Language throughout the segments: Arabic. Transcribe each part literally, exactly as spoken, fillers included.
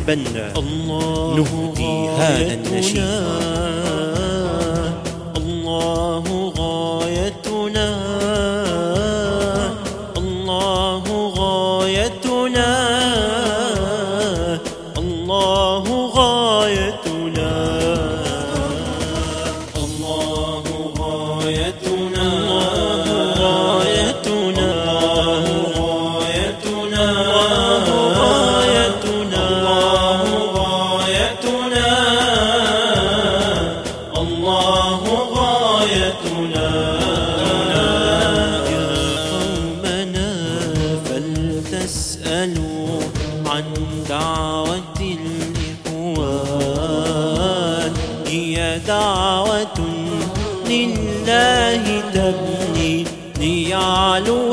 البنا نهدي هذا النشيد. الله غايتنا، الله غايتنا، الله غايتنا، الله غايتنا، غايتنا، غايتنا، غايتنا، غايتنا، الله غايتنا. يا قومنا فلتسألوا عن دعوة الإخوان، هي دعوة لله تبني ليعلو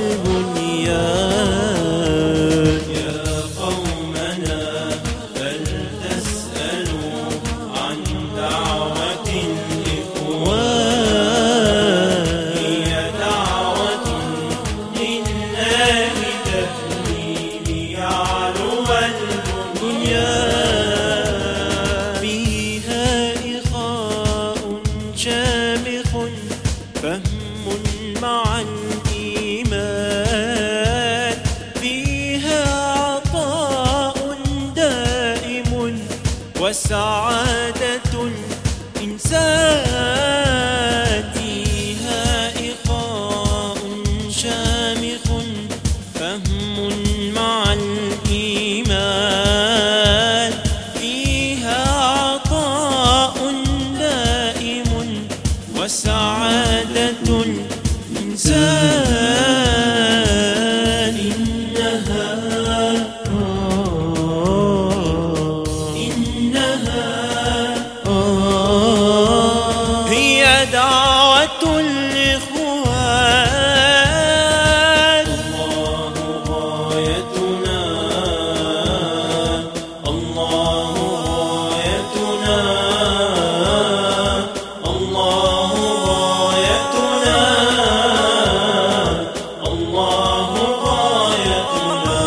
البنيان. يا قومنا فلتسألوا عن دعوة الإخوان، هي دعوة لله تبني ليعلو البنيان. فيها إخاء شامخ فهم مع الإيمان، فيها عطاء دائم وسعادة الإنسان. فيها إخاء شامخ فهم مع الإيمان، فيها عطاء دائم وسعادة الإنسان. إنها إنها هي دعوة الإخوان. الله غايتنا، الله غايتنا، الله غايتنا، الله غايتنا.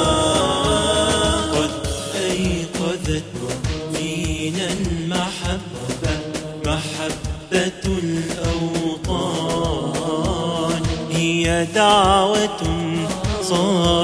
قد أيقظت فينا المحبة، محبة الأوطان، هي دعوة صار